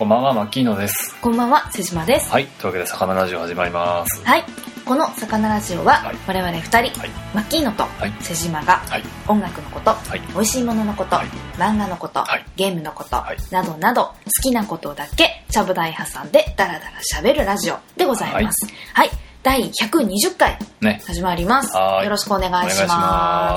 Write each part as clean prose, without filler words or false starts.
こんばんは、マッキーノです。 こんばんは、瀬島です。 はい、というわけで魚ラジオ始まります。 はい、この魚ラジオは、我々2人、マッキーノと瀬島が、音楽のこと、美味しいもののこと、漫画のこと、ゲームのこと、などなど好きなことだけちゃぶ台挟んでダラダラ喋るラジオでございます。はい、第120回始まります。よろしくお願いします。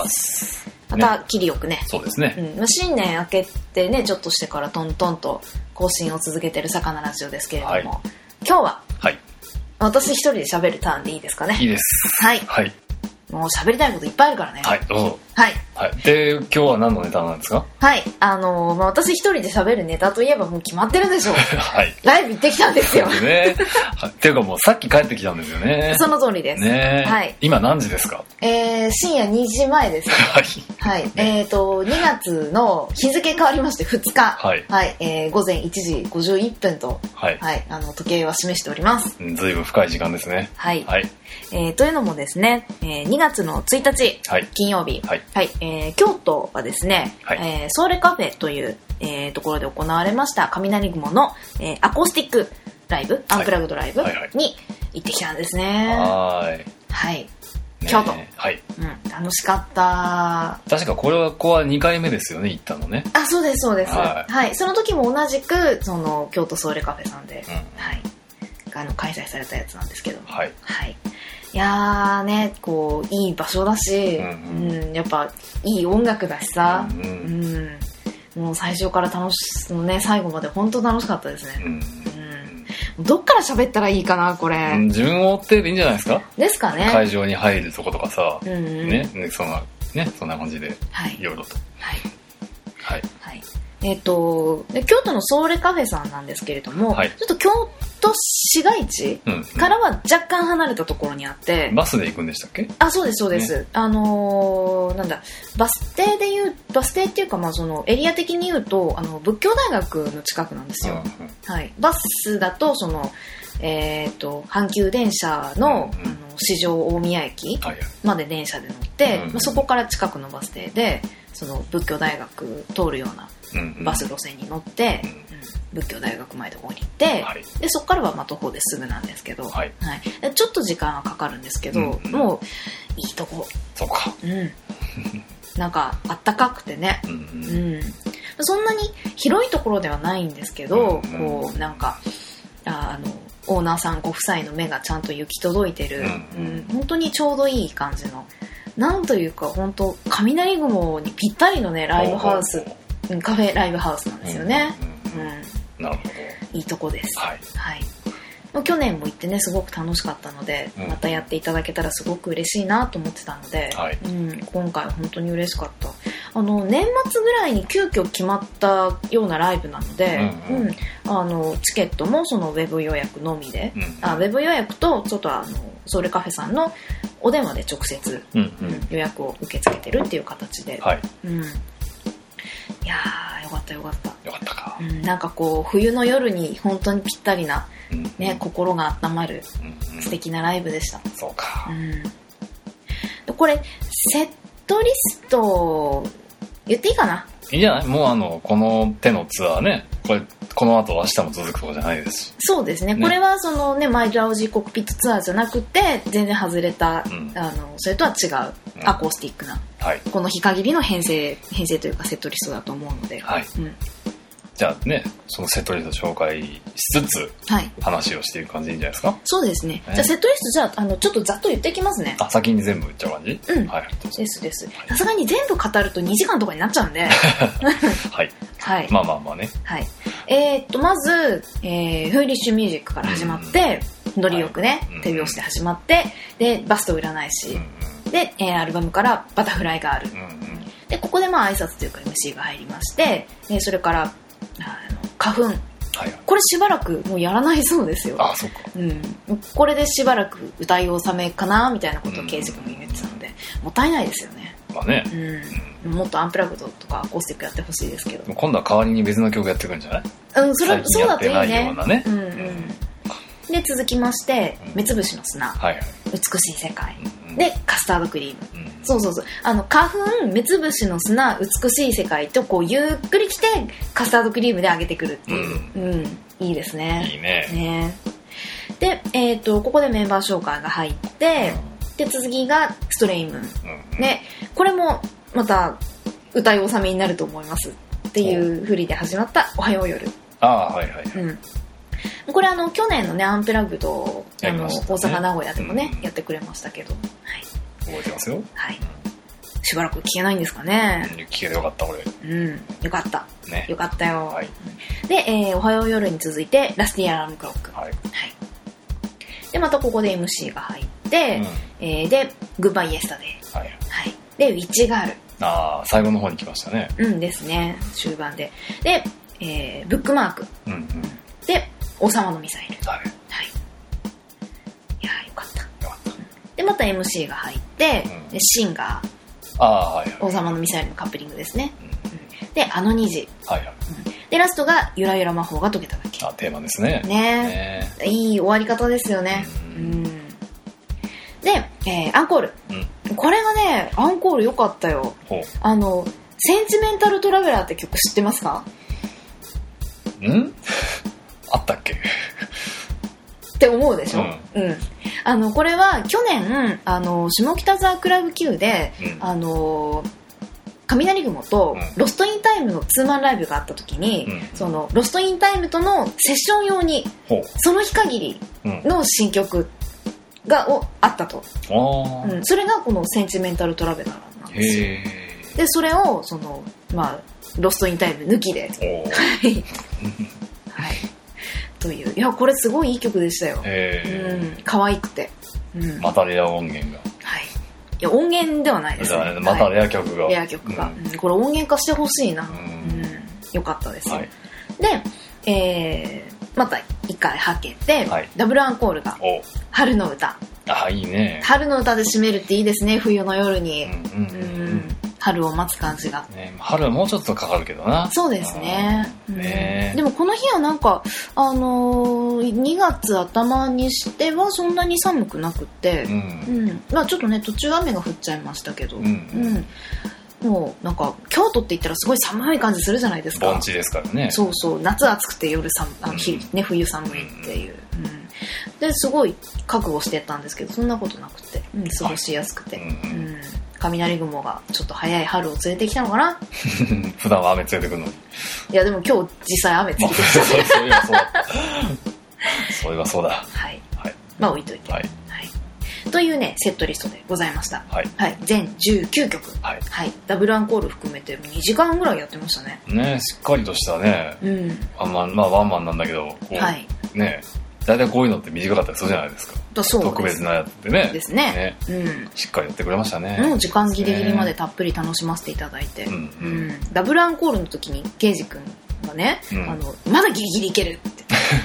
また切りよくね。 そうですね。 新年明けてね、ちょっとしてからトントンと更新を続けてる魚ラジオですけれども、今日は、私一人で喋るターンでいいですかね。 いいです。 はい。もう喋りたいこといっぱいあるからね。 はい、どうぞ。 はい。 で、今日は何のネタなんですか？ はい。私一人で喋るネタといえばもう決まってるでしょう。 はい。 ライブ行ってきたんですよ。 ね。っていうかもうさっき帰ってきたんですよね。 その通りです。 ね。 はい。 今何時ですか？ 深夜2時前です。 はい。 はい。2月の日付変わりまして2日。 はい。 はい。午前1時51分と、はい。時計は示しております。 ずいぶん深い時間ですね。 はい。はい。というのもですね、2月の1日、金曜日、京都はですね、ソーレカフェという、ところで行われました雷雲の、アコースティックライブ、アンプラグドライブに行ってきたんですね。はい。京都。はい。楽しかった。 確かここは2回目ですよね、行ったのね。 あ、そうです、そうです。はい。その時も同じく、京都ソーレカフェさんで、はい。開催されたやつなんですけど。はい。いやーね、こういい場所だし、やっぱいい音楽だしさ、もう最初から最後まで本当楽しかったですね。どっから喋ったらいいかなこれ。 自分を追ってでいいんじゃないですか？ですかね。 会場に入るとことかさ、そんな感じでいろいろと。はい。 で京都のソーレカフェさんなんですけれども、ちょっと京都市街地からは若干離れたところにあって、 バスで行くんでしたっけ？ あ、そうです、そうです。バス停っていうか、エリア的に言うと、仏教大学の近くなんですよ。はい。バスだと、阪急電車の、四条大宮駅まで電車で乗って、そこから近くのバス停で、仏教大学通るようなバス路線に乗って、仏教大学前で降りて、でそこからは徒歩ですぐなんですけど、ちょっと時間はかかるんですけど、もういいとこ。 そうか。 なんかあったかくてね、そんなに広いところではないんですけど、こうなんかオーナーさんご夫妻の目がちゃんと行き届いてる、本当にちょうどいい感じの、なんというか本当雷雲にぴったりのねライブハウス、カフェライブハウスなんですよね。 なるほど。 いいとこです。はい。去年も行ってねすごく楽しかったので、またやっていただけたらすごく嬉しいなと思ってたので、今回は本当に嬉しかった。年末ぐらいに急遽決まったようなライブなので、チケットもそのウェブ予約のみで、ウェブ予約とちょっとソーレカフェさんのお電話で直接、予約を受け付けてるっていう形で、いやーよかったよかった。 よかったか。 なんかこう冬の夜に本当にぴったりな、心が温まる素敵なライブでした。 そうか。 これセットリスト言っていいかな？ いいんじゃない？もうこの手のツアーね、この後明日も続くとかじゃないですし。そうですね。 これはマイラウジコックピットツアーじゃなくて全然外れた、それとは違うアコースティックな、この日限りの編成というかセットリストだと思うので、 じゃあね、そのセットリスト紹介しつつ、話をしていく感じでいいんじゃないですか？ そうですね。じゃあセットリストちょっとざっと言っていきますね。 先に全部言っちゃう感じ？ です。さすがに全部語ると2時間とかになっちゃうんで。まあね。 まず、フーリッシュミュージックから始まって、ノリよくね、手拍子で始まって、で、バスト占い師、で、アルバムからバタフライガール。で、ここで挨拶というか MC が入りまして、それから、花粉。これしばらくもうやらないそうですよ。 そうか。 これでしばらく歌い納めかなみたいなことを刑事君に言ってたので、もったいないですよね。もっとアンプラグドとかアコースティックやってほしいですけど。 今度は代わりに別の曲やってくるんじゃない？ そうだといいね。で続きまして目つぶしの砂、美しい世界、でカスタードクリーム、そう花粉、目つぶしの砂、美しい世界とこうゆっくり来てカスタードクリームで上げてくるっていう、 いいですね。 いいね。 ね。で、ここでメンバー紹介が入って、で続きがストレイムーン、ね、これもまた歌い納めになると思いますっていう振りで始まったおはよう夜。 はいはい、 これ去年のねアンプラグド大阪名古屋でもね、やってくれましたけど、はい、 覚えてますよ。 はい。しばらく聞けないんですかね。 聞けてよかった俺。 よかった。ね、よかったよ。 はい、 で、おはよう夜に続いてラスティアラームクロック。はい。でまたここで MC が入って、でグッバイイエスタデー。はい。でウィッチガール。 最後の方に来ましたね。 ですね。終盤で。で、ブックマーク。で王様のミサイル。はい。いやよかった。でまた MC が入って、でシンガー。王様のミサイルのカップリングですね。であの虹。でラストがゆらゆら魔法が解けただけ。 テーマですね。 ね。いい終わり方ですよね。で、アンコール。これがねアンコール良かったよ。センチメンタルトラベラーって曲知ってますか？ あったっけって思うでしょ。これは去年下北沢クラブ Q で、雷雲とロストインタイムのツーマンライブがあった時に、そのロストインタイムとのセッション用にその日限りの新曲があったと、それがこのセンチメンタルトラベラーなんですよ。でそれをロストインタイム抜きではいという、いやこれすごいいい曲でしたよ。可愛くて、 またレア音源が、 いや音源ではないですね。 またレア曲が、 レア曲が、これ音源化してほしいな。よかったですよ。で、また一回はけて、ダブルアンコールが春の歌。 いいね。 春の歌で締めるっていいですね。冬の夜に、春を待つ感じが、 春はもうちょっとかかるけどな。 そうですね。でもこの日はなんか2月頭にしてはそんなに寒くなくて、ちょっとね途中雨が降っちゃいましたけど、もうなんか京都って言ったらすごい寒い感じするじゃないですか。 盆地ですからね。 そうそう、夏暑くて夜冬寒いっていう、ですごい覚悟してたんですけどそんなことなくて、過ごしやすくて、雷雲がちょっと早い春を連れてきたのかな。 普段は雨連れてくるのに。 いやでも今日実際雨連れてきた。 そういえばそうだ。それはそうだ。 はい。置いといて。というねセットリストでございました。全19曲。ダブルアンコール含めて2時間ぐらいやってましたね。 ね、しっかりとしたね。ワンマンなんだけど、ね。大体こういうのって短かったりするじゃないですか。特別なやつってね。ですね。しっかりやってくれましたね。 もう時間ギリギリまでたっぷり楽しませていただいて、ダブルアンコールの時にケイジ君がね、まだギリギリいけるって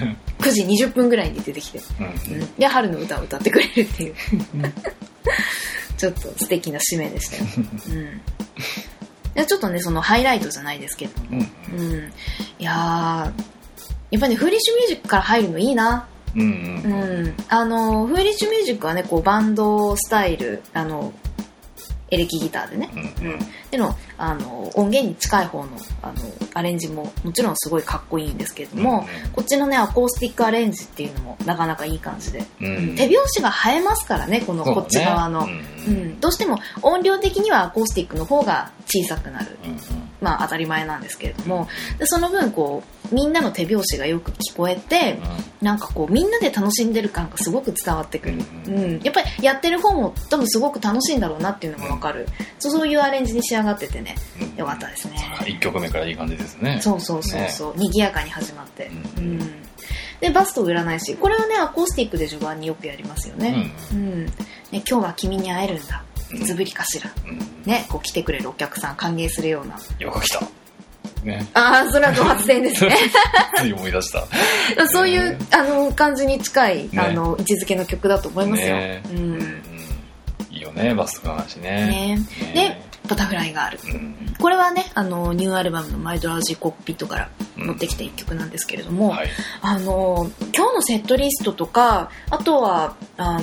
9時20分ぐらいに出てきて、で春の歌を歌ってくれるっていうちょっと素敵な締めでしたよ。でちょっとねそのハイライトじゃないですけども、いややっぱりねフーリッシュミュージックから入るのいいな。フーリッシュミュージックはねこうバンドスタイルエレキギターでね、での音源に近い方のアレンジももちろんすごいかっこいいんですけれども、こっちのねアコースティックアレンジっていうのもなかなかいい感じで、手拍子が映えますからねこっち側の、どうしても音量的にはアコースティックの方が小さくなる、当たり前なんですけれども、でその分こうみんなの手拍子がよく聞こえて、なんかこうみんなで楽しんでる感がすごく伝わってくる、やっぱりやってる方も多分すごく楽しいんだろうなっていうのが分かる、そういうアレンジに仕上がっててね、よかったですね。 1曲目からいい感じですね。 そう、賑やかに始まって、でバスと占い師、これはねアコースティックで序盤によくやりますよね。ね、今日は君に会えるんだ、いつぶりかしら、ね、こう来てくれるお客さん歓迎するような、 よく来たね、 それはド発電ですね。 つい思い出した。 そういう感じに近い、位置づけの曲だと思いますよ。 いいよねバスとか話ね。 でバタフライがある、これはねニューアルバムのマイドラジーコックピットから持ってきた一曲なんですけれども、今日のセットリストとか、あとは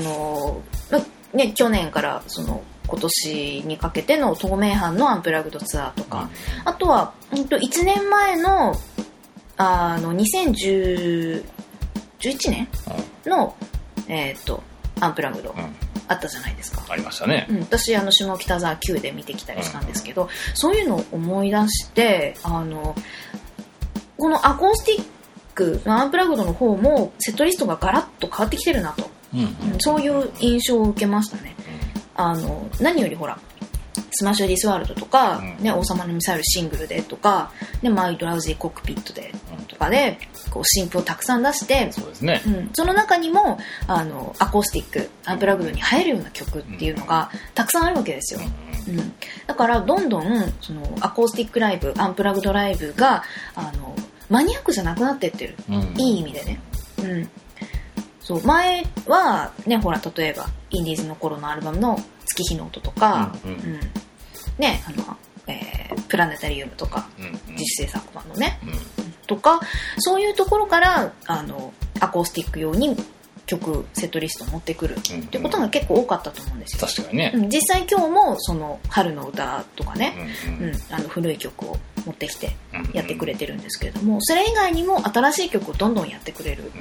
去年からその今年にかけての透明版のアンプラグドツアーとか、あとは1年前の 2011年の、アンプラグド、あったじゃないですか。 ありましたね。 私下北沢 Q で見てきたりしたんですけど、そういうのを思い出してこのアコースティックアンプラグドの方もセットリストがガラッと変わってきてるなと、そういう印象を受けましたね。何よりほらスマッシュディスワールドとか、王様のミサイルシングルでとか、マイドラウジーコックピットでとかでこう新譜をたくさん出して、 そうですね、 その中にもアコースティックアンプラグドに入るような曲っていうのがたくさんあるわけですよ。だからどんどんそのアコースティックライブアンプラグドライブがマニアックじゃなくなってってる、いい意味でね。そう前はね、ほら例えばインディーズの頃のアルバムの月日の音とか、ね、プラネタリウムとか、自主制作版のね、とかそういうところからアコースティック用に曲セットリストを持ってくるっていうことが結構多かったと思うんですよ。 確かにね、 実際今日もその春の歌とかね、古い曲を持ってきてやってくれてるんですけれども、それ以外にも新しい曲をどんどんやってくれる、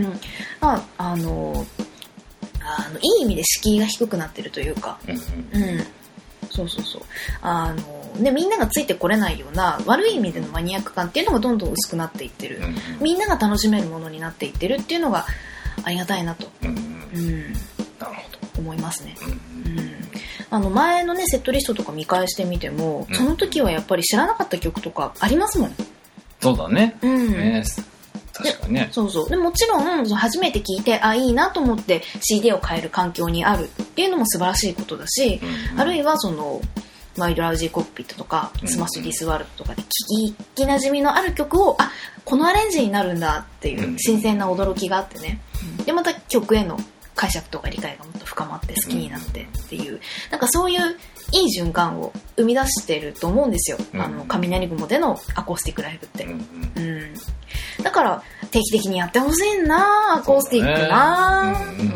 いい意味で敷居が低くなってるというか、そうでみんながついてこれないような悪い意味でのマニアック感っていうのがどんどん薄くなっていってる、みんなが楽しめるものになっていってるっていうのがありがたいなと、 なるほど思いますね。前のねセットリストとか見返してみても、その時はやっぱり知らなかった曲とかありますもん。 そうだね。確かにね。 そうでもちろん初めて聞いていいなと思って CD を買える環境にあるっていうのも素晴らしいことだし、あるいはそのマイドラウジーコックピットとかスマッシュディスワールドとかで聞きなじみのある曲をこのアレンジになるんだっていう新鮮な驚きがあってね、でまた曲への解釈とか理解がもっと深まって好きになってっていう、なんかそういういい循環を生み出してると思うんですよ、雷雲でのアコースティックライブって、だから定期的にやってほしいな、アコースティックな。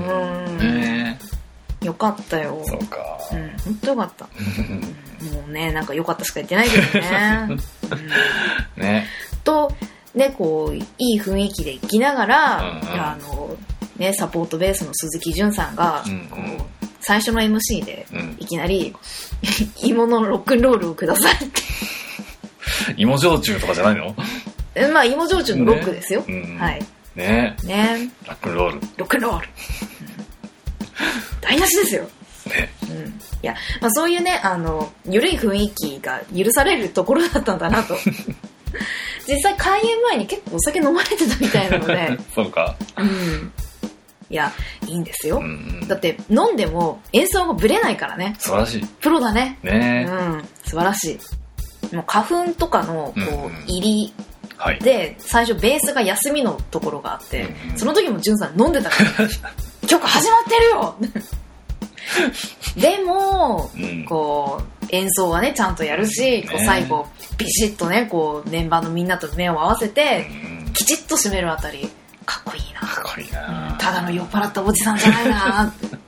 よかったよ。 そうか。 本当よかった。もうね、なんかよかったしか言ってないけどね。 ね。 とね、こういい雰囲気で行きながら、ね、サポートベースの鈴木純さんが、こう最初の MC でいきなり、芋のロックンロールをくださいって。 芋焼酎とかじゃないの？ まあ芋焼酎のロックですよ。はい。 ね。 ロックンロール。 ロックンロール。台無しですよ。 ね。 いや、まあそういうね、緩い雰囲気が許されるところだったんだなと。実際開演前に結構お酒飲まれてたみたいなので。 そうか。 いや、いいんですよ。だって飲んでも演奏がブレないからね。 素晴らしい。 プロだね。 ね。 素晴らしい。もう花粉とかのこう入りで、最初ベースが休みのところがあって、その時も純さん飲んでたから、曲始まってるよでも、こう演奏はねちゃんとやるし、こう最後ビシッとねこうメンバーのみんなと目を合わせて、きちっと締めるあたりかっこいいな。 かっこいいな。 ただの酔っ払ったおじさんじゃないな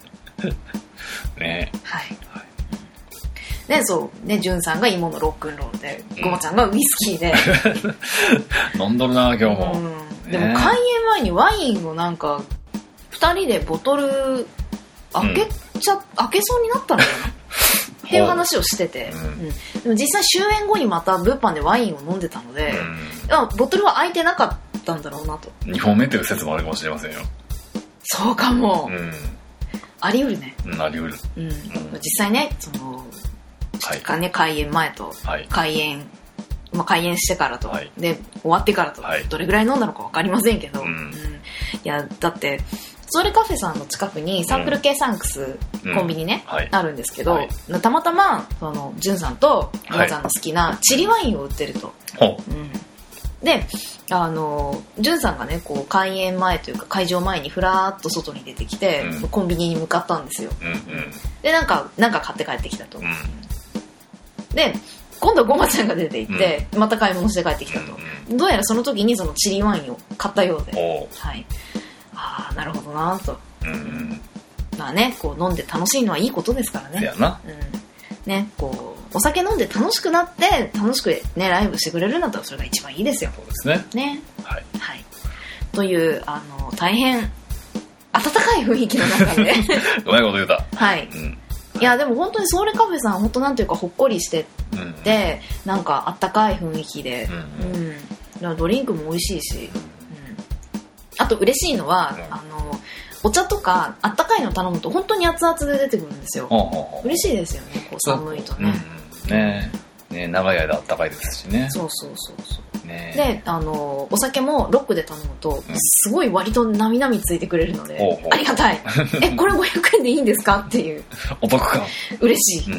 ね。 はい。ね、そうね、純さんが芋のロックンロールで、ごまちゃんがウイスキーで飲んどるな今日も。 でも開演前にワインをなんか2人でボトル開けそうになったのよなっていう話をしてて、でも実際終演後にまた物販でワインを飲んでたので、ボトルは開いてなかったんだろうなと。 2本目という説もあるかもしれませんよ。 そうかも、あり得るね。 あり得る。 実際ね、その開演前と開演してからと、で終わってからと、どれぐらい飲んだのか分かりませんけど、いやだってソウルカフェさんの近くにサンプル系サンクスコンビニね、あるんですけど、たまたまそのジュンさんとゴマちゃんの好きなチリワインを売ってると、でジュンさんがねこう開演前というか会場前にふらーっと外に出てきて、コンビニに向かったんですよ、でなんか買って帰ってきたと、で今度はゴマちゃんが出て行って、また買い物して帰ってきたと、どうやらその時にそのチリワインを買ったようで、ああなるほどなと、まあねこう飲んで楽しいのはいいことですからね。 やな、 ねこうお酒飲んで楽しくなって楽しくねライブしてくれるんだったらそれが一番いいですよ。 そうですね。 ね。 はい。 はい。という大変温かい雰囲気の中でうまいこと言うた。 はい。いやでも本当にソウルカフェさん本当なんていうかほっこりしてて、なんかあったかい雰囲気で、ドリンクも美味しいし、あと嬉しいのは、お茶とかあったかいの頼むと本当に熱々で出てくるんですよ。嬉しいですよね、こう寒いとね。 ね、長い間あったかいですしね。 そう。ね、でお酒もロックで頼むとすごい割となみなみついてくれるので、ありがたい。これ500円でいいんですかっていうお得感嬉しい。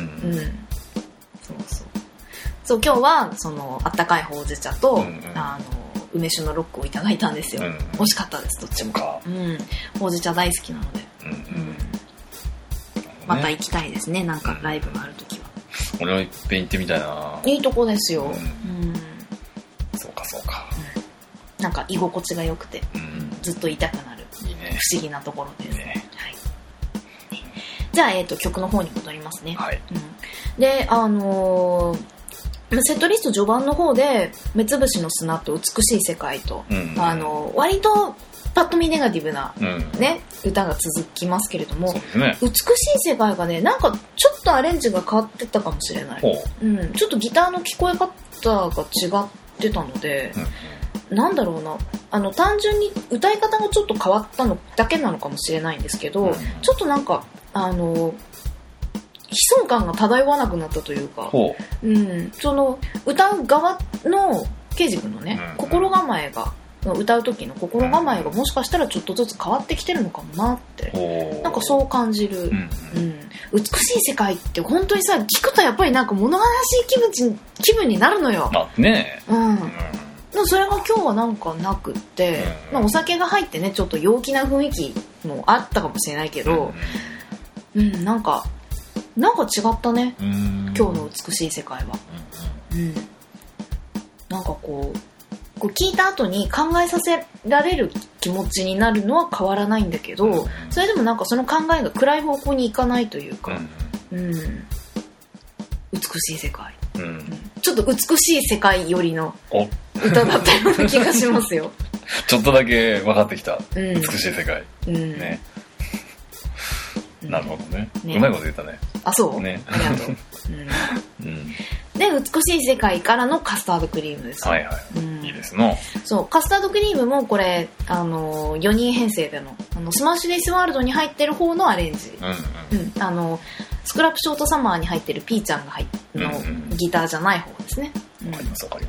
そう今日はそのあったかいほうじ茶と、梅酒のロックをいただいたんですよ。美味しかったです、どっちも。ほうじ茶大好きなので、また行きたいですね、なんかライブがあるときは。 俺もいっぺん行ってみたいな。 いいとこですよ。 そうか、 なんか居心地が良くて、ずっといたくなる不思議なところです。じゃあ、曲の方に戻りますね。でセットリスト序盤の方で目つぶしの砂と美しい世界と、割とパッと見ネガティブな、歌が続きますけれども、美しい世界がね、なんかちょっとアレンジが変わってたかもしれない。ちょっとギターの聞こえ方が違ってたので、なんだろうな、単純に歌い方がちょっと変わったのだけなのかもしれないんですけど、ちょっとなんか悲壮感が漂わなくなったというか、その歌う側のケイジ君のね、心構えが、歌う時の心構えがもしかしたらちょっとずつ変わってきてるのかもなって、なんかそう感じる。美しい世界って本当にさ、聞くとやっぱりなんか物悲しい気分になるのよ。それが今日はなんかなくって、お酒が入ってね、ちょっと陽気な雰囲気もあったかもしれないけど、なんか違ったね、今日の美しい世界は。なんかこう聞いた後に考えさせられる気持ちになるのは変わらないんだけど、それでもなんかその考えが暗い方向にいかないというか、美しい世界、ちょっと美しい世界よりの歌だったような気がしますよ。 ちょっとだけ分かってきた、美しい世界、ね。なるほどね。うまいこと言ったね。 あ、そうね。ありがとう。で、美しい世界からのカスタードクリームです。 いいですの。 そう、カスタードクリームもこれ、4人編成での、スマッシュデイスワールドに入ってる方のアレンジ。スクラップショートサマーに入ってるピーちゃんがのギターじゃない方ですね。 わかります。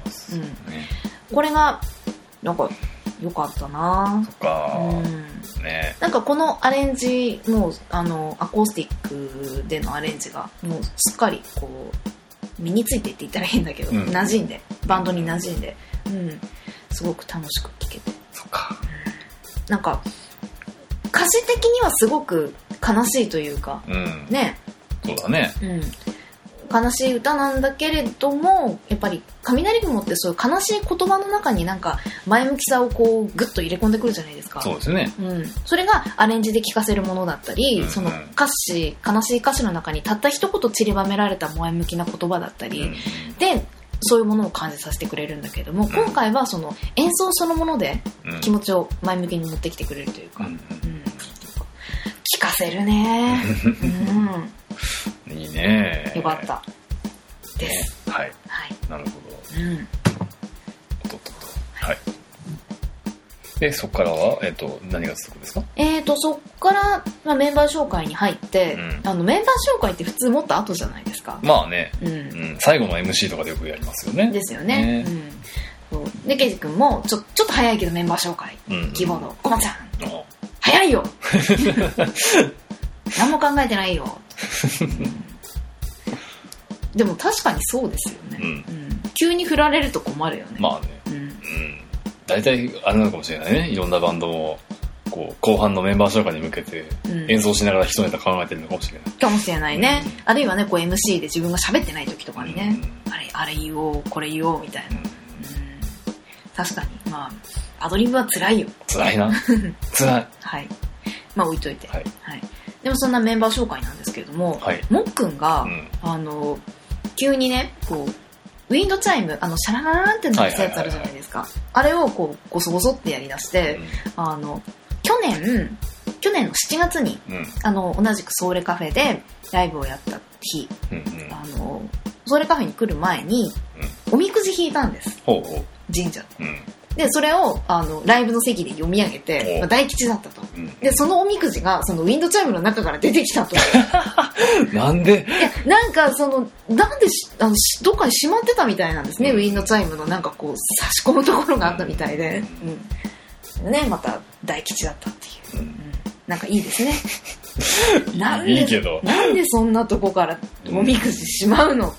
これが、なんか、よかったな。 そっか。 なんかこのアレンジもアコースティックでのアレンジがもうすっかりこう身についてって言ったら変だけど、馴染んでバンドに馴染んで、すごく楽しく聴けて。 そっか。 なんか歌詞的にはすごく悲しいというか、ね。 そうだね。 悲しい歌なんだけれども、やっぱり雷雲ってそういう悲しい言葉の中になんか前向きさをこうグッと入れ込んでくるじゃないですか。 そうですね。 それがアレンジで聴かせるものだったり、その悲しい歌詞の中にたった一言散りばめられた前向きな言葉だったり、でそういうものを感じさせてくれるんだけども、今回はその演奏そのもので気持ちを前向きに持ってきてくれるというか、聴かせるね。 いいね。 よかったです。 はい。なるほど。でそこからは何が続くんですか？ そっからメンバー紹介に入って、メンバー紹介って普通もっと後じゃないですか。 まあね。最後の MC とかでよくやりますよね。 ですよね。でケイジ君もちょっと早いけどメンバー紹介、キーボードコマちゃん早いよ。何も考えてないよ。でも確かにそうですよね。急に振られると困るよね。 まあね。大体あれなのかもしれないね。いろんなバンドもこう後半のメンバー紹介に向けて演奏しながら一ネタ考えてるのかもしれない。 かもしれないね。あるいはね、こう MC で自分が喋ってない時とかにね、あれ言おう、これ言おうみたいな。確かに、まあアドリブは辛いよ。 辛いな。辛い。 はい。まあ置いといて。でもそんなメンバー紹介なんですけれども、もっくんが急にねこうウィンドチャイムシャララランって鳴ったやつあるじゃないですか、あれをこうゴソゴソってやりだして、去年の7月に、同じくソーレカフェでライブをやった日、ソーレカフェに来る前に、おみくじ引いたんです、神社で。それをライブの席で読み上げて、大吉だったと、でそのおみくじがそのウィンドチャイムの中から出てきたとなんで？ いやなんかなんでどっかにしまってたみたいなんですね、ウィンドチャイムのなんかこう差し込むところがあったみたいで、ね、また大吉だったっていう、なんかいいですねいいけどなんでそんなとこからおみくじしまうのって、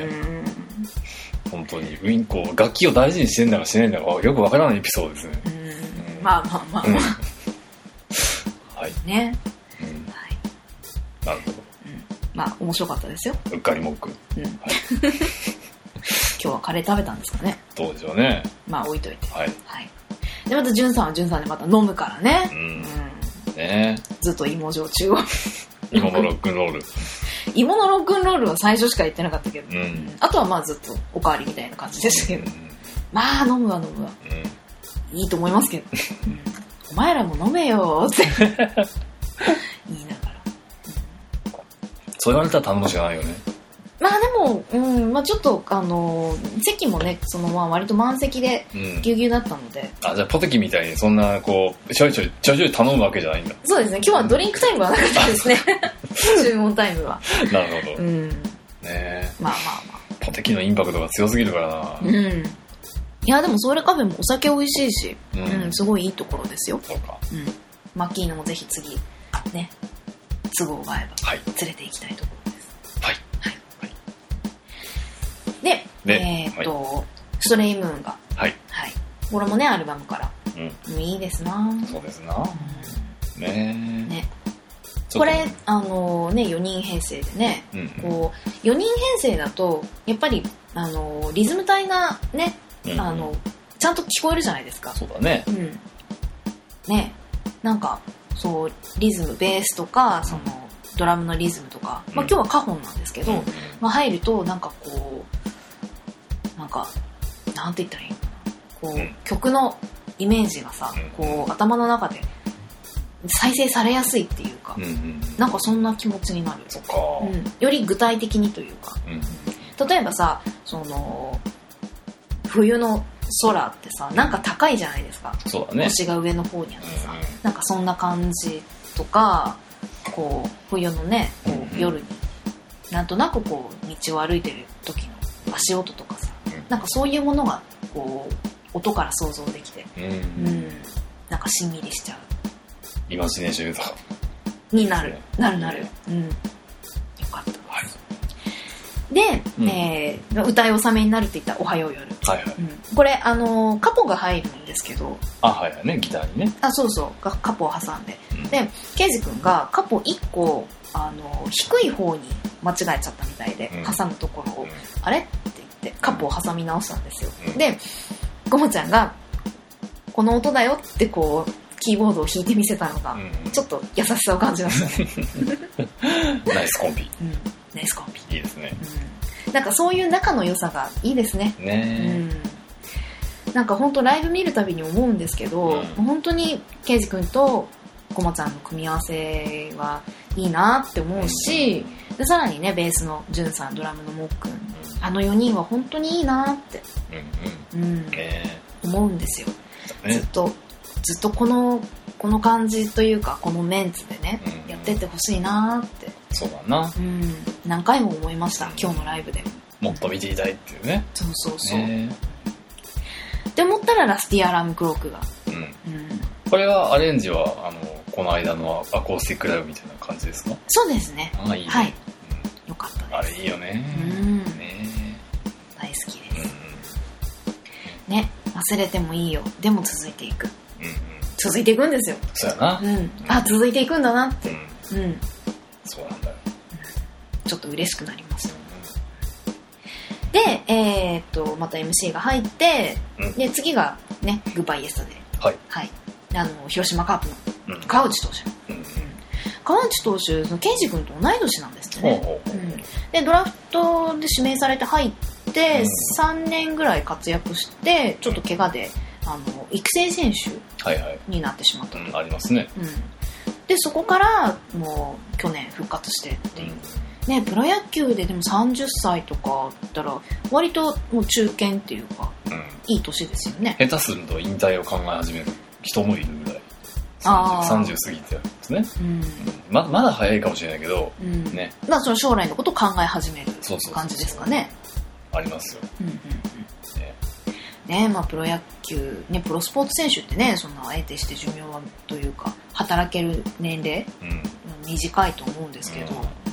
本当にウィンコ楽器を大事にしてんだかしないんだかよくわからないエピソードですね。 まあはいね、 なるほど、 まあ面白かったですよ。 うっかりもっくん、 今日はカレー食べたんですかね。 どうでしょうね。 まあ置いといて、でまたジュンさんはジュンさんでまた飲むからね、ね、ずっと芋焼酎を芋のロックンロール芋のロックンロールは最初しか言ってなかったけど、あとはまあずっとおかわりみたいな感じでしたけど、まあ飲むわ、いいと思いますけど、お前らも飲めよって言いながら、 そう言われたら頼むしかないよね。 まあでも、まあちょっと席もね割と満席でぎゅうぎゅうだったので、 じゃあポテキみたいにそんなこうちょいちょい頼むわけじゃないんだ。 そうですね、今日はドリンクタイムはなかったですね注文タイムは。 なるほど、ね、 まあポテキのインパクトが強すぎるからな。 いやでもソーレカフェもお酒美味しいし、すごいいいところですよ。 そうか、 マッキーノもぜひ次ね都合が合えば連れて行きたいところです。で、ストレイムーンが、これもねアルバムから、いいですな。 そうですな、ねこれ4人編成でね、こう4人編成だとやっぱりリズム隊がね、ちゃんと聞こえるじゃないですか。 そうだね。 ね、なんかそうリズムベースとかドラムのリズムとか、今日はカホンなんですけど、入るとなんかこうなんて言ったらいいのかな、こう、曲のイメージがさ、こう頭の中で再生されやすいっていうか、なんかそんな気持ちになる。 そっか、 より具体的にというか、例えばさ冬の空ってさなんか高いじゃないですか。 そうだね、 星が上の方にあってさ、なんかそんな感じとか、こう冬のねこう夜になんとなくこう道を歩いてる時の足音とかさ、なんかそういうものがこう音から想像できて、なんかしんみりしちゃう。 イマジネーション豊かになる、よかった。で、歌い納めになるって言ったらおはよう夜、これカポが入るんですけど、 ギターにね、 そうカポを挟んで、でケイジ君がカポ1個低い方に間違えちゃったみたいで、挟むところをあれって言ってカポを挟み直したんですよ。でゴモちゃんがこの音だよってこうキーボードを弾いてみせたのが、ちょっと優しさを感じましたねナイスコンピ、 ナイスコンピ、 いいですね。 なんかそういう仲の良さがいいですね。なんか本当ライブ見るたびに思うんですけど、本当にケイジ君とゴモちゃんの組み合わせはいいなって思うし、でさらにねベースのジュンさん、ドラムのモックン、4人は本当にいいなって思うんですよ。ずっとこの感じというかこのメンツでね、やってってほしいなって。 そうだな、 何回も思いました、今日のライブで。 もっと見ていたいっていうね。 そうって思ったらラスティアラームクロックが、 これはアレンジはこの間のアコースティックライブみたいな感じですか？ そうですね。 いいね、 はい、よかったです。 あれいいよね。 大好きです、ね。忘れてもいいよ、でも続いていく、続いていくんですよ。 そうやな、 続いていくんだなって、 そうなんだよ、 ちょっと嬉しくなりました。で、また MC が入って、で次がねグッバイイエスタデー、広島カープの川内投手、川内投手ケイジ君と同い年なんですですね。でドラフトで指名されて入って、3年ぐらい活躍してちょっと怪我で育成選手になってしまったと、 ありますね。 でそこからもう去年復活してっていう、ね、プロ野球ででも30歳とかだったら割ともう中堅っていうか、いい年ですよね。 下手すると引退を考え始める人もいるぐらい。30過ぎてやるんですね。まだ早いかもしれないけど、ね。 その将来のことを考え始める感じですかね。 ありますよ。 ね、プロ野球、ね、プロスポーツ選手ってね、そんな得てして寿命はというか働ける年齢、短いと思うんですけど、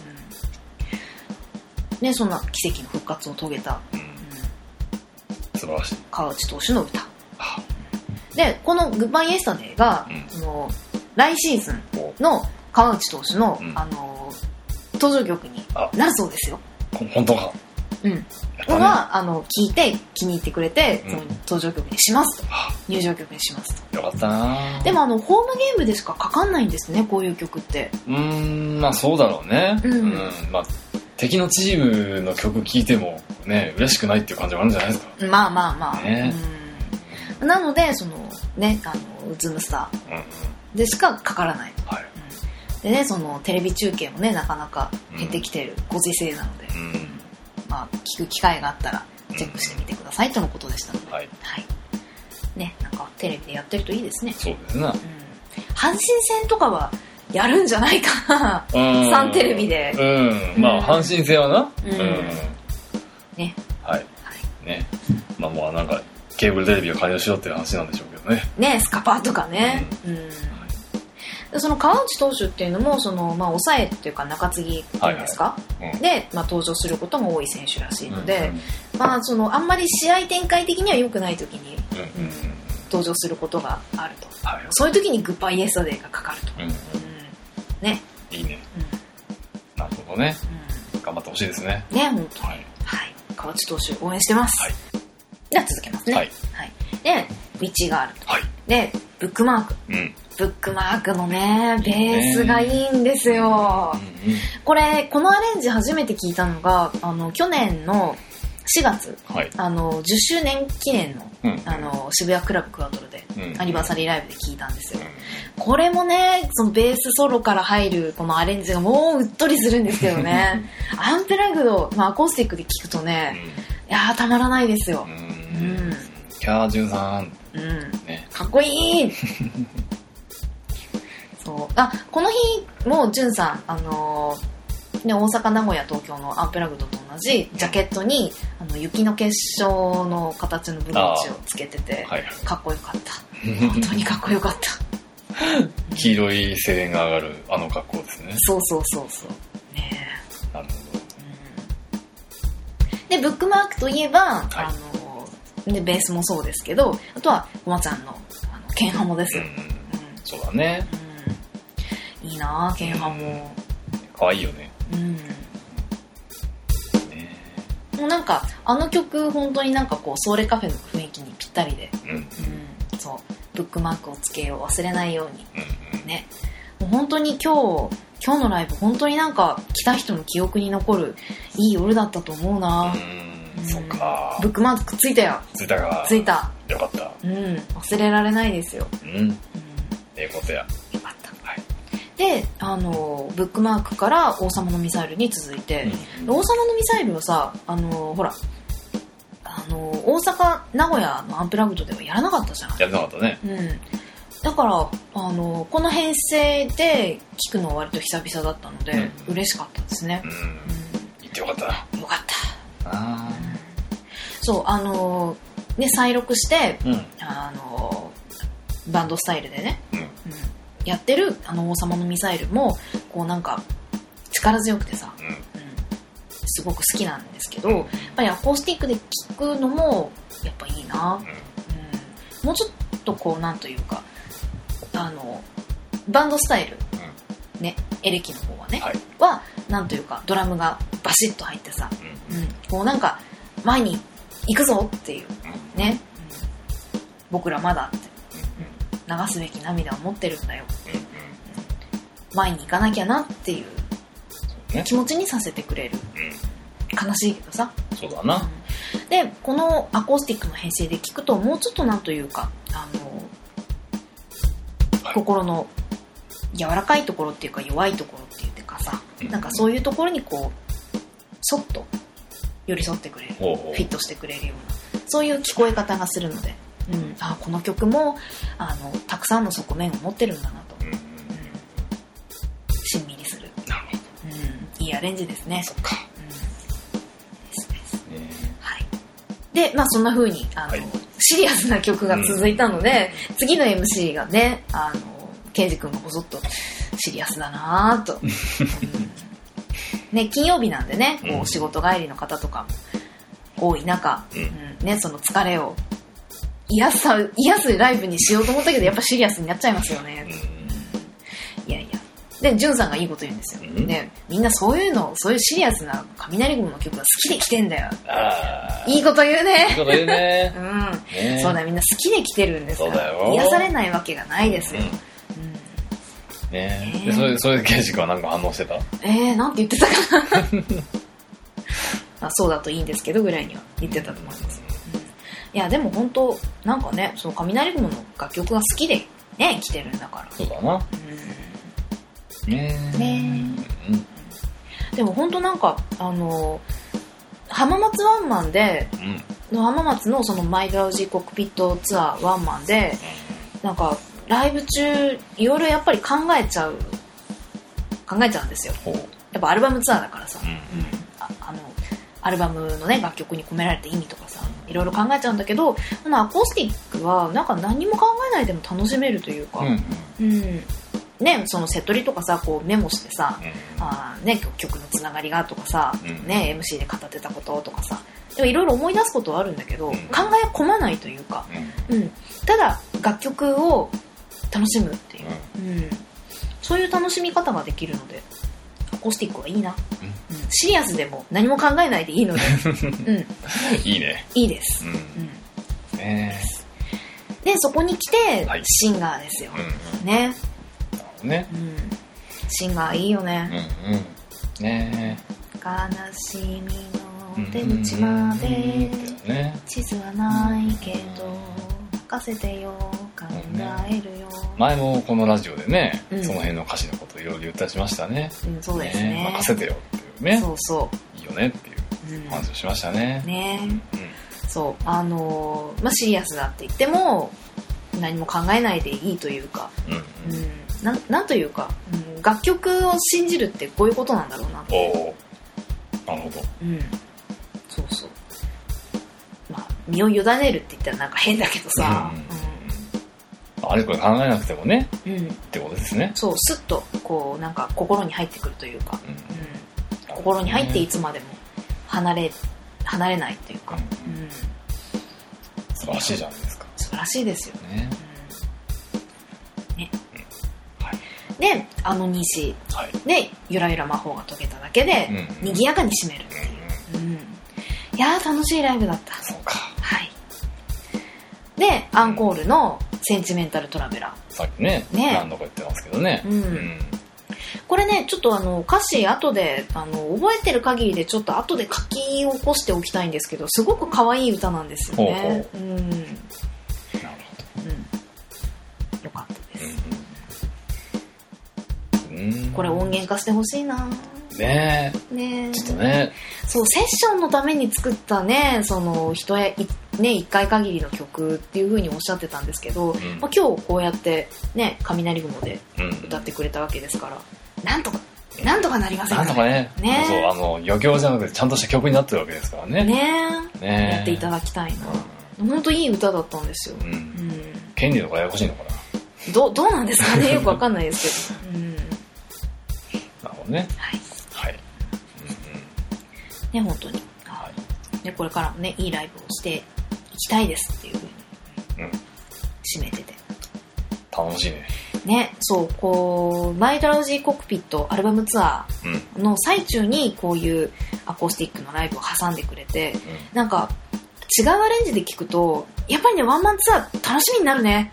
ね、そんな奇跡の復活を遂げた、 素晴らしい川内投手の歌で、このグッバイエスタデイが、来シーズンの川内投手の、登場曲になるそうですよ。 本当か。 が聞いて気に入ってくれて、その登場曲にしますと、入場曲にしますと。 よかったな。 でもホームゲームでしかかかんないんですね、こういう曲って。 そうだろうね。敵のチームの曲聴いてもね、嬉しくないっていう感じがあるんじゃないですか。 ね、なのでそのね、ズームスターでしかかからない。でね、そのテレビ中継もね、なかなか減ってきてるご時世なので、聞く機会があったらチェックしてみてくださいとのことでしたので、ね、なんかテレビでやってるといいですね。 そうですね。 阪神戦とかはやるんじゃないかな、サンテレビで。 阪神戦はな、 ね、 ね、もうなんかケーブルテレビを加入しろっていう話なんでしょうけどね。 ね、スカパーとかね。その川内投手っていうのもその、抑えっていうか中継ぎっていうんですか、で、登場することも多い選手らしいので、そのあんまり試合展開的には良くない時に、登場することがあると、そういう時にグッバイエスタデイがかかると、ね、 いいね、なるほどね、頑張ってほしいですね。 ね、本当に、川内投手応援してます。では続けますね。で、ウィッチガールと、でブックマーク、ブックマークのね、ベースがいいんですよ。このアレンジ初めて聞いたのが去年の4月、10周年記念の、渋谷クラブクワトロで、アニバーサリーライブで聞いたんですよ。これもね、そのベースソロから入るこのアレンジがもううっとりするんですけどねアンプラグド、アコースティックで聞くとね、いやーたまらないですよ。 キャージュンさん、 かっこいいそう、この日もジュンさん、大阪、名古屋、東京のアンプラグドと同じジャケットに雪の結晶の形のブローチをつけてて、かっこよかった本当にかっこよかった黄色い声援が上がる格好ですね。 そうね、なるほど。でブックマークといえば、でベースもそうですけど、あとはコマちゃんのケンハモですよ。 そうだね、 いいなぁ、ケンハモ。 かわいいよね。 もうなんか曲本当になんかこうソーレカフェの雰囲気にぴったりで、そうブックマークをつけよう、忘れないように、ね、もう本当に今日のライブ本当になんか来た人の記憶に残るいい夜だったと思うな。 そっか。 ブックマークついたよ。 ついたか。 ついた。 よかった。 忘れられないですよ。 ええことや。 よかった。で、ブックマークから王様のミサイルに続いて、王様のミサイルはさ、ほら、大阪、名古屋のアンプラグドではやらなかったじゃん。 やらなかったね。 だから、この編成で聞くのは割と久々だったので、嬉しかったですね。 言ってよかった。 よかった。そう、ね、再録して、バンドスタイルでね、やってる王様のミサイルもこうなんか力強くてさ、すごく好きなんですけど、やっぱりアコースティックで聴くのもやっぱいいな、もうちょっとこうなんというかバンドスタイル、ね、エレキの方はね、はなんというかドラムがバシッと入ってさ、こうなんか前に行くぞっていうね、僕らまだって、流すべき涙を持ってるんだよ、前に行かなきゃなっていう気持ちにさせてくれる、悲しいけどさ。 そうだな、 でこのアコースティックの編成で聞くと、もうちょっとなんというか心の柔らかいところっていうか弱いところっていうかさ、なんかそういうところにこうそっと寄り添ってくれる、フィットしてくれるような、そういう聞こえ方がするので、この曲もたくさんの側面を持ってるんだなと、しんみりする。 なるほど、いいアレンジですね。 そっか。 はい。で、そんな風にシリアスな曲が続いたので、次の MC がね、ケンジ君がぼそっとシリアスだなと、ね、金曜日なんでね、お仕事帰りの方とかも多い中、ね、その疲れを癒すライブにしようと思ったけど、やっぱシリアスになっちゃいますよね。いやいや。で、ジュンさんがいいこと言うんですよ。ね、みんなそういうシリアスな雷雲の曲が好きで来てんだよ。いいこと言うね。 いいこと言うね。 そうだよ、みんな好きで来てるんですから。癒されないわけがないですよ。 でそれでケンジ君は何か反応してた？ なんて言ってたかな。そうだといいんですけどぐらいには言ってたと思います。いやでも本当なんかね、その雷雲の楽曲が好きでね来てるんだから。 そうだな。 でも本当なんか浜松ワンマンで、浜松のそのマイドラウジーコックピットツアーワンマンでなんかライブ中いろいろやっぱり考えちゃうんですよ。やっぱアルバムツアーだからさ、アルバムのね楽曲に込められた意味とかさ、いろいろ考えちゃうんだけど、アコースティックはなんか何も考えないでも楽しめるというか、ね、そのセットリとかさこうメモしてさ、ね、曲のつながりがとかさ、ね、MC で語ってたこととかさ、でもいろいろ思い出すことはあるんだけど、考え込まないというか、ただ楽曲を楽しむっていう、そういう楽しみ方ができるのでアコースティックはいいな、シリアスでも何も考えないでいいので、 いいね、 いいです、でそこに来て、シンガーですよ、ね、シンガーいいよね、悲しみの出口まで、地図はないけど任せてよ考えるよ、 前もこのラジオでね、その辺の歌詞のこといろいろ言ったりしましたね。 そうですね、 任せてよっていうね、 そういいよねっていう話をしましたね。 そうシリアスだって言っても何も考えないでいいというか、なんというか、楽曲を信じるってこういうことなんだろうなと。 なるほど。 そうそう。身を委ねるって言ったらなんか変だけどさ、 あれこれ考えなくてもね、ってことですね。 そう、スッとこうなんか心に入ってくるというか、心に入っていつまでも離れないっていうか、 素晴らしいじゃないですか。 素晴らしいですよね。で、虹でゆらゆら魔法が解けただけで賑やかに締めるっていう、いやー楽しいライブだった。 そうか。 はい。で、アンコールのセンチメンタルトラベラー。 さっきね何度か言ってますけどね。 これね、ちょっと歌詞後で覚えてる限りでちょっと後で書き起こしておきたいんですけど、すごく可愛い歌なんですよね。なるほど。よかったです。これ音源化してほしいな。 ねえちょっとね、 そうセッションのために作ったね、その1回限りの曲っていう風におっしゃってたんですけど、今日こうやってね雷雲で歌ってくれたわけですから、なんとかなりませんかね。なんとかね。 そう余興じゃなくてちゃんとした曲になってるわけですからね。 やっていただきたいな。本当いい歌だったんですよ。 権利とかややこしいのかな。 どうなんですかね、よくわかんないですけど。 なるほどね。はい。 ね、本当に。ね、これからもね、いいライブをしていきたいですっていう風に締めてて。 楽しいね。 ね、そうこうマイドラウジーコックピットアルバムツアーの最中にこういうアコースティックのライブを挟んでくれて、なんか違うアレンジで聞くとやっぱりねワンマンツアー楽しみになるね。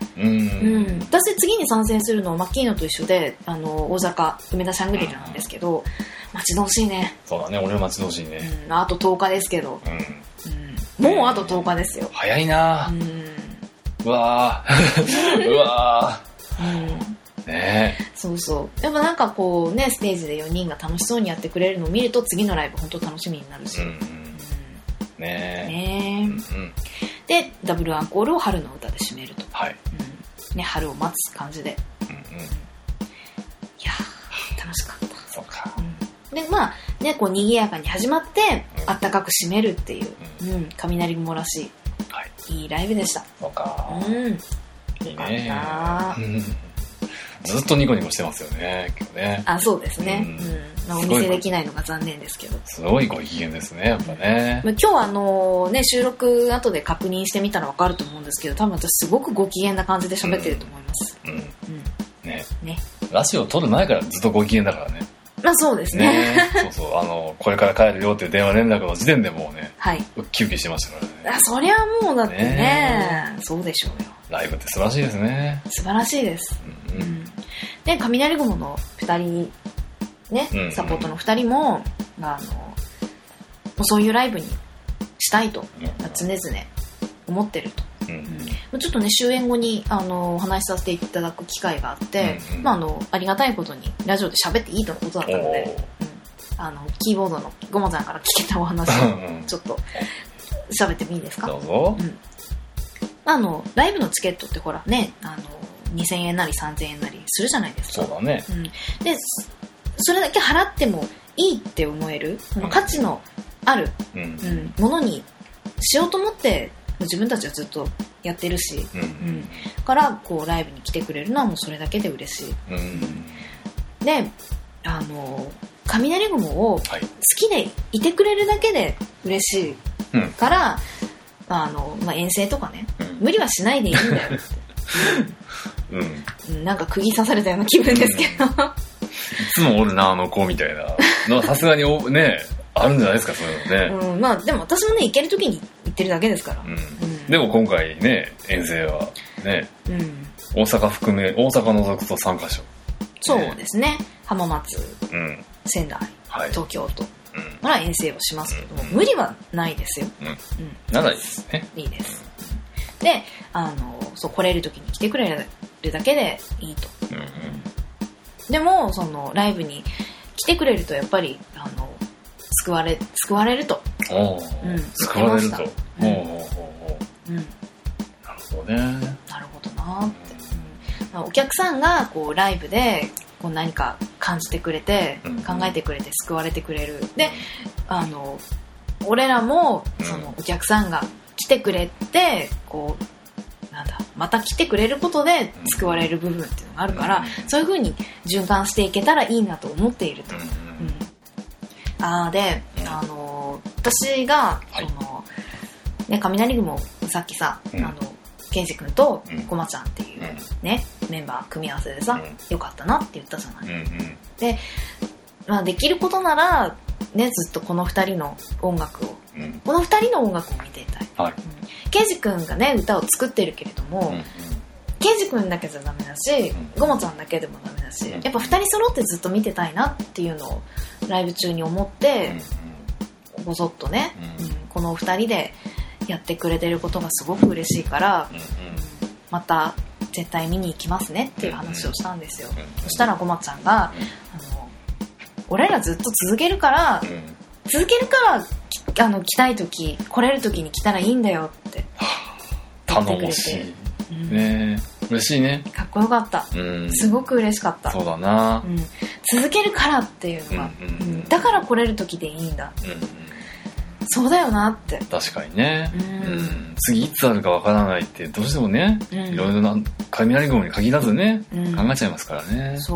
私次に参戦するのマッキーノと一緒で大阪梅田シャングリラなんですけど、 待ち遠しいね。 そうだね、俺も待ち遠しいね。 あと10日ですけど。もうあと10日ですよ。 早いな。うわー。うわー。ねえ。 そうそう。やっぱなんかこうね、ステージで4人が楽しそうにやってくれるのを見ると次のライブ本当楽しみになるし。 ねえ。で、ダブルアンコールを春の歌で締めると。 はい。 ね、春を待つ感じで。いやー、楽しかった。 そうか。 で、まあ、ね、こう賑やかに始まって、あったかく締めるっていう、雷雲らしい、いいライブでした。 そうか。 いいね。 ずっとニコニコしてますよね、今日ね。 あ、そうですね。まあ、お見せできないのが残念ですけど。 すごいご機嫌ですね、やっぱね。 今日ね、収録後で確認してみたら分かると思うんですけど、多分私すごくご機嫌な感じで喋ってると思います。 ね。ラジオ撮る前からずっとご機嫌だからね。 まあそうですね。 そう、これから帰るよっていう電話連絡の時点でもうね、ウキウキしてましたからね。 そりゃもうだってね、そうでしょうよ。 ライブって素晴らしいですね。 素晴らしいです。で、雷雲の2人、ね、サポートの2人も、そういうライブにしたいと、常々思ってると。ちょっとね、終演後にお話しさせていただく機会があって、ありがたいことにラジオで喋っていいとのことだったので、キーボードのごまさんから聞けたお話をちょっと喋ってもいいですか？ どうぞ。 ライブのチケットってほらね、2000円なり3000円なりするじゃないですか。 そうだね。 で、それだけ払ってもいいって思える、価値のあるものにしようと思って自分たちはずっとやってるし、からこうライブに来てくれるのはもうそれだけで嬉しい。で、雷雲を好きでいてくれるだけで嬉しいから、遠征とかね、無理はしないでいいんだよって。なんか釘刺されたような気分ですけど。いつもおるな、あの子みたいなのはさすがにね、あるんじゃないですか、そういうのね。 まあでも私もね、行ける時に行ってるだけですから。 でも今回ね、遠征はね、大阪含め、大阪除くと3カ所。 そうですね。浜松、仙台、東京と。遠征をしますけど、無理はないですよ。 ならいいですね。 いいです。で、来れる時に来てくれるだけでいいと。でも、ライブに来てくれるとやっぱり、救われると。 救われると。なるほどね。 なるほどなって。お客さんがこうライブでこう何か感じてくれて、考えてくれて救われてくれる。で、俺らもお客さんが来てくれてこうまた来てくれることで救われる部分っていうのがあるから、そういう風に循環していけたらいいなと思っていると。で、私が雷雲さっきさ、ケンジ君とコマちゃんっていうね、メンバー組み合わせでさ、よかったなって言ったじゃない。で、できることならね、ずっとこの2人の音楽を、この2人の音楽を見ていたい。ケンジ君がね、歌を作ってるけれども、ケンジ君だけじゃダメだし、ゴモちゃんだけでもダメだし、やっぱ2人揃ってずっと見てたいなっていうのをライブ中に思って、ぼそっとね、この2人でやってくれてることがすごく嬉しいから、また絶対見に行きますねっていう話をしたんですよ。そしたらゴマちゃんが、俺らずっと続けるから来たい時、来れる時に来たらいいんだよって言ってくれて、 頼もしいね。嬉しいね。 かっこよかった。すごく嬉しかった。 そうだな。 続けるからっていうのが、だから来れる時でいいんだ。そうだよなって。 確かにね。次いつあるかわからないってどうしてもね、いろいろな雷雲に限らずね、考えちゃいますからね。 そう。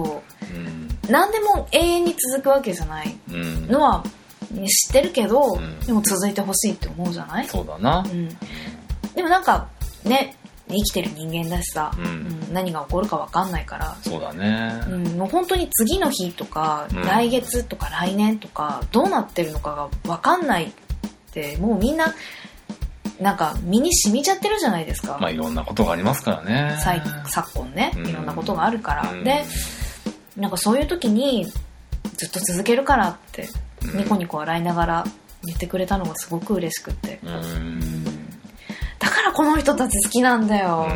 何でも永遠に続くわけじゃないのは知ってるけど、でも続いてほしいって思うじゃない？ そうだな。 でもなんかね、生きてる人間だしさ、何が起こるか分かんないから。 そうだね。 もう本当に次の日とか、来月とか来年とかどうなってるのかが分かんないってもうみんななんか身に染みちゃってるじゃないですか。 いろんなことがありますからね。 昨今ね、いろんなことがあるから。で、なんかそういう時にずっと続けるからってニコニコ笑いながら言ってくれたのがすごく嬉しくて、だからこの人たち好きなんだよ。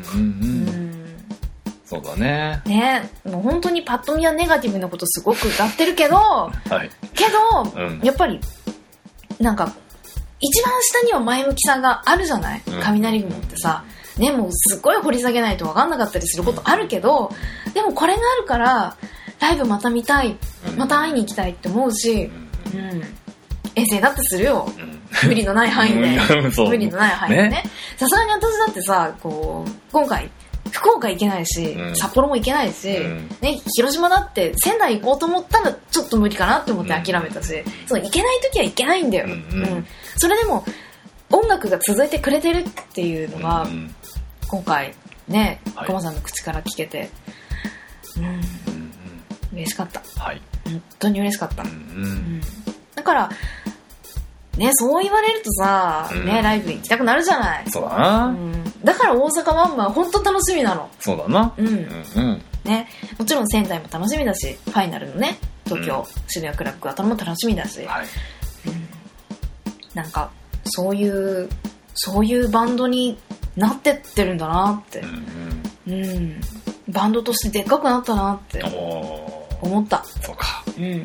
そうだね。 ね、もう本当にパッと見はネガティブなことすごく歌ってるけど、はい、けど、やっぱりなんか一番下には前向きさがあるじゃない、雷雲ってさ、ね、もうすっごい掘り下げないと分かんなかったりすることあるけど、でもこれがあるからライブまた見たい、また会いに行きたいって思うし、遠征だってするよ、無理のない範囲で無理のない範囲でね。さすがに私だってさ、こう今回福岡行けないし、札幌も行けないし、ね、広島だって仙台行こうと思ったらちょっと無理かなって思って諦めたし、その行けない時は行けないんだよ、それでも音楽が続いてくれてるっていうのが、今回ね、コマさんの口から聞けて、嬉しかった、本当に嬉しかった、だからね、そう言われるとさ、ね、ライブ行きたくなるじゃない。 そうだな、 だから大阪ワンマン本当楽しみなの。 そうだな、 ね、もちろん仙台も楽しみだし、ファイナルのね、東京、渋谷クラブクワトロも楽しみだし、なんかそういうバンドになってってるんだなって、バンドとしてでっかくなったなって思った。 そうか。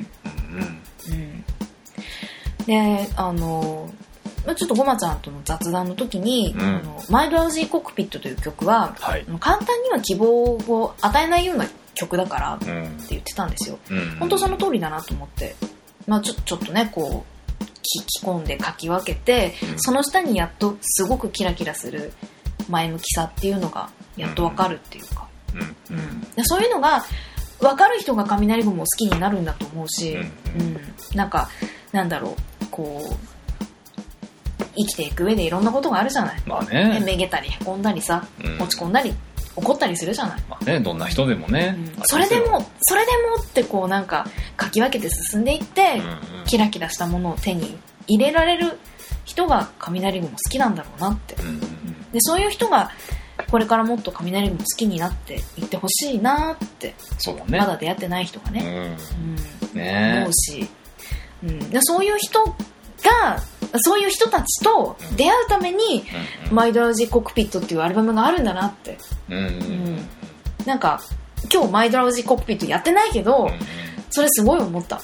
で、ちょっとごまちゃんとの雑談の時に、マイドラウジーコックピットという曲は、簡単には希望を与えないような曲だからって言ってたんですよ。本当その通りだなと思って、ちょっとね、こう聞き込んで書き分けて、その下にやっとすごくキラキラする前向きさっていうのがやっと分かるっていうか、そういうのが分かる人が雷雲を好きになるんだと思うし、なんかなんだろう、こう生きていく上でいろんなことがあるじゃない、めげたりへこんだりさ、落ち込んだり怒ったりするじゃない、 どんな人でもね、 それでもってこうなんか書き分けて進んでいって、キラキラしたものを手に入れられる人が雷雲好きなんだろうなって、でそういう人がこれからもっと雷雲好きになっていってほしいなって、 そうだね、 まだ出会ってない人がね、思うし、でそういう人たちと出会うために、マイドラウジーコックピットっていうアルバムがあるんだなって、なんか今日マイドラウジーコックピットやってないけど、それすごい思った、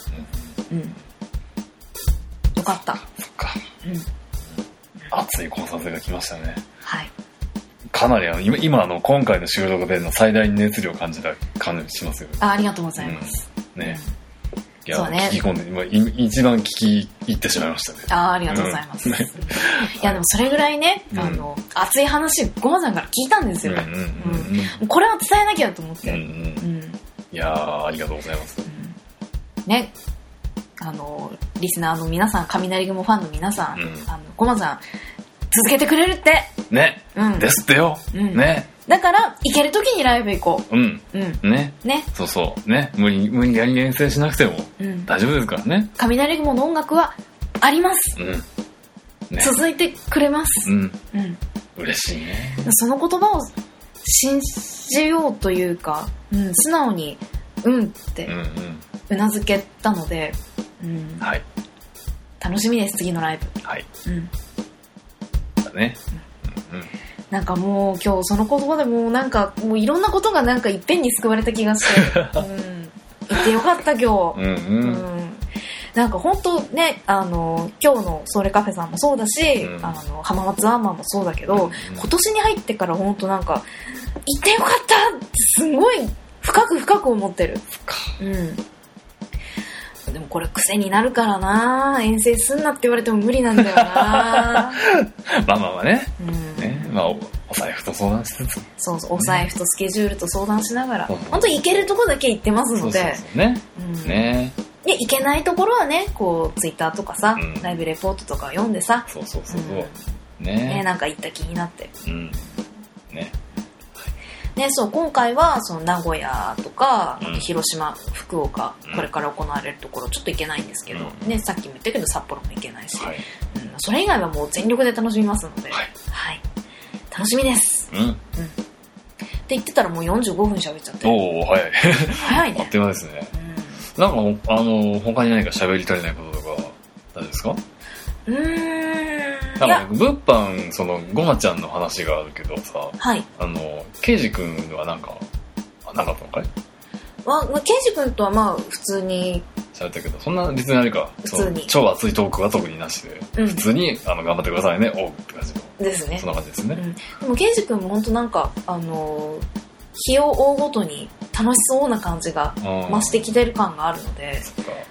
よかった。 そっか、熱い考察が来ましたね。 はい、 かなり今今回の収録での最大に熱量を感じた感じしますよ。 ありがとうございます、 ね、いや、そうね、聞き込んで一番聞き入ってしまいましたね。 ありがとうございます、いやでもそれぐらいね、熱い話ゴマさんから聞いたんですよ、これは伝えなきゃと思って、 いやありがとうございます、 ね、リスナーの皆さん、雷雲ファンの皆さん、ゴマさん続けてくれるってね、ですってよ、ね、 だから行ける時にライブ行こう。 ね。そうそうね、無理やり遠征しなくても大丈夫ですからね。 雷雲の音楽はあります。続いてくれます。 嬉しいね。 その言葉を信じようというか、素直にってうなずけたので、楽しみです、次のライブ。 だね。 なんかもう今日その言葉でもういろんなことがいっぺんに救われた気がして行ってよかった今日。なんか本当ね、今日のソーレカフェさんもそうだし、浜松アーマーもそうだけど、今年に入ってから本当行ってよかったってすごい深く思ってる。でもこれ癖になるからな、遠征すんなって言われても無理なんだよなまあね、お財布と相談しつつ、 そうお財布とスケジュールと相談しながら、本当に行けるとこだけ行ってますので、で行けないところはね、こうツイッターとかさ、ライブレポートとか読んでさ、なんか行った気になって、そう今回はその名古屋とか、広島、福岡、これから行われるところちょっと行けないんですけど、さっきも言ったけど札幌も行けないし、それ以外はもう全力で楽しみますので、楽しみです、って言ってたらもう45分喋っちゃって、 早い早いね、 あっという間ですね。 なんか他に何か喋り足りないこととか大丈夫ですか？なんか物販そのごまちゃんの話があるけどさ、 はい、 ケイジ君はなんかなかったのかい？ ケイジ君とはまあ普通に喋ったけど、そんな別にあれか、 普通に超熱いトークは特になしで、普通に頑張ってくださいね、おうって感じのですね。 そんな感じですね。 でもケイジ君も本当なんか日を追うごとに楽しそうな感じが増してきてる感があるので、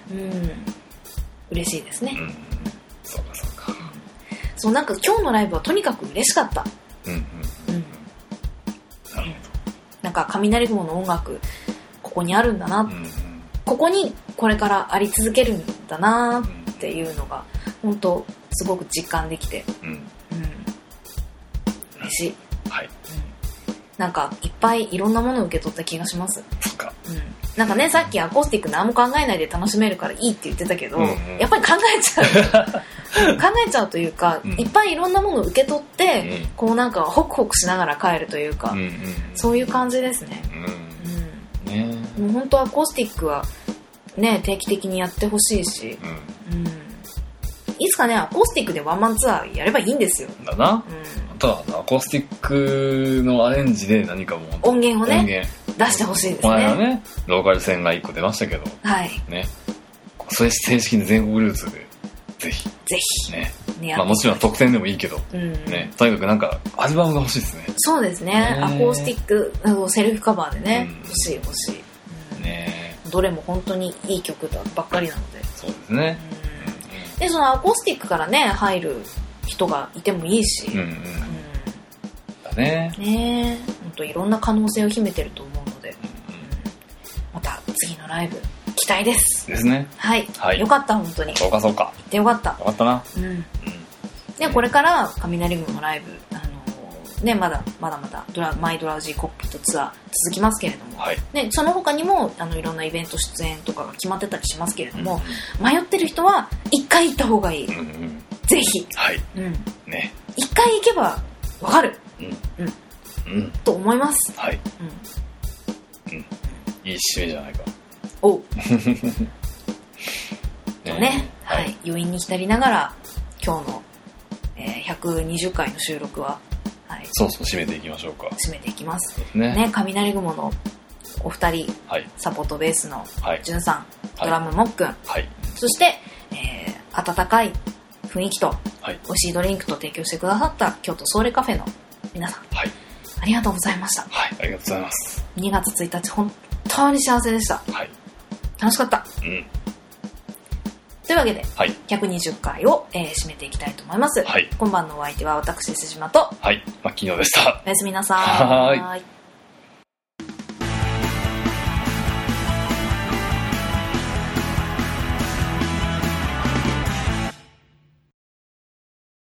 嬉しいですね。 そうかそうか。 そう、なんか今日のライブはとにかく嬉しかった。 なるほど。 なんか雷雲の音楽ここにあるんだな、ここにこれからあり続けるんだなっていうのが本当すごく実感できて、嬉しい。 はい。 なんかいっぱいいろんなものを受け取った気がします。 そっか。 なんかね、さっきアコースティック何も考えないで楽しめるからいいって言ってたけど、やっぱり考えちゃう考えちゃうというか、いっぱいいろんなものを受け取って、こうなんかホクホクしながら帰るというか、そういう感じですね。もう本当アコースティックはね、定期的にやってほしいし、いつかね、アコースティックでワンマンツアーやればいいんですよ。 だな。あとはアコースティックのアレンジで何かも音源をね出してほしいですね。 この間ね、ローカル線が1個出ましたけど、ね、それ正式に全国ルーツでぜひね、もちろん特典でもいいけど、ね、とにかくなんかアルバムが欲しいですね。 そうですね。アコースティックセルフカバーでね、欲しい。どれも本当にいい曲ばっかりなので。 そうですね。 で、そのアコースティックからね入る人がいてもいいし、 だね。 本当いろんな可能性を秘めてると思うので、また次のライブ期待です。 ですね。 はい。よかった本当に。 そうか。行ってよかった。 よかったな。 でこれから雷雲のライブね、まだマイドラウジーコックピットツアー続きますけれども、ね、その他にもいろんなイベント出演とかが決まってたりしますけれども、迷ってる人は一回行った方がいい。ぜひ。ね。一回行けばわかる。と思います。 いい締めじゃないか。 おう。ね、余韻に浸りながら今日の、120回の収録はそう締めていきましょうか。 締めていきます。ね、雷雲のお二人、サポートベースのじゅんさん、ドラムもっくん、そして、温かい雰囲気と美味しいドリンクと提供してくださった京都ソーレカフェの皆さん、ありがとうございました。 ありがとうございます。 2月1日本当に幸せでした。楽しかった。というわけで、120回を、締めていきたいと思います。今晩のお相手は私、瀬島と、 昨日でした。 おやすみなさい。